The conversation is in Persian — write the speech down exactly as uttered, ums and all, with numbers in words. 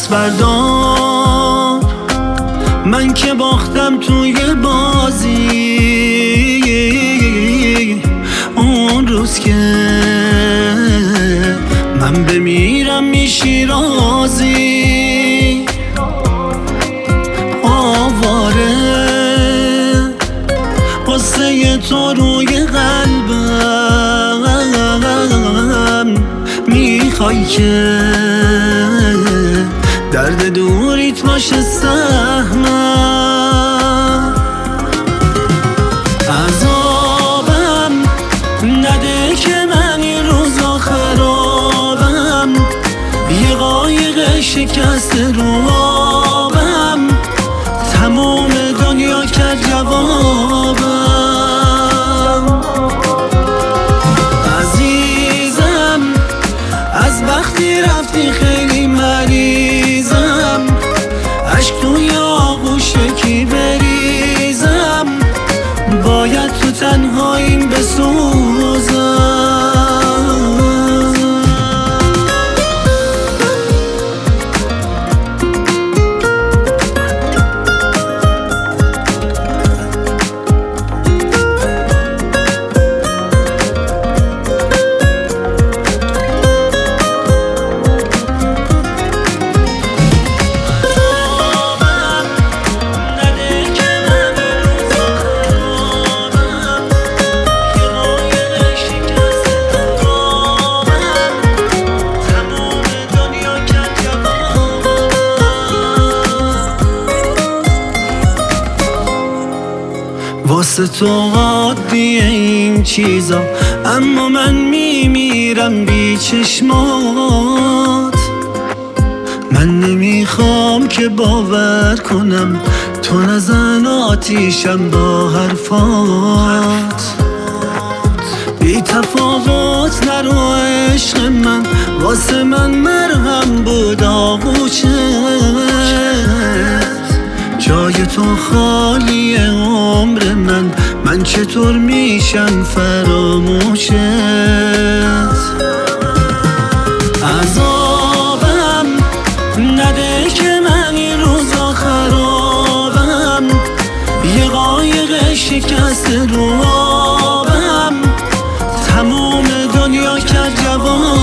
دست بردار، من که باختم توی بازی. اون روز که من بمیرم میشی راضی. آواره قصه تو روی قلبم، میخوای که درد دوریت باشه سهمم. عذابم نده که من این روزا خرابم، یه قایق شکسته رو آبم، تمام دنیا کرد جوابم. عزیزم از وقتی رفتی خیلی مریضم، عشق توی آغوش کی بریزم، باید تو تنهاییم بسوزم. واسه تو عادیه این چیزا، اما من میمیرم بی چشمات. من نمیخوام که باور کنم تو نزن آتیشم با حرفات. بی تفاوت نرو عشق من، واسه من مرهم بود آغوشت. جای تو خالی عمر من، من چطور میشم فراموشت. عذابم نده که من این روزا خرابم، یه قایق شکسته رو آبم، تمام دنیا کرد جواب.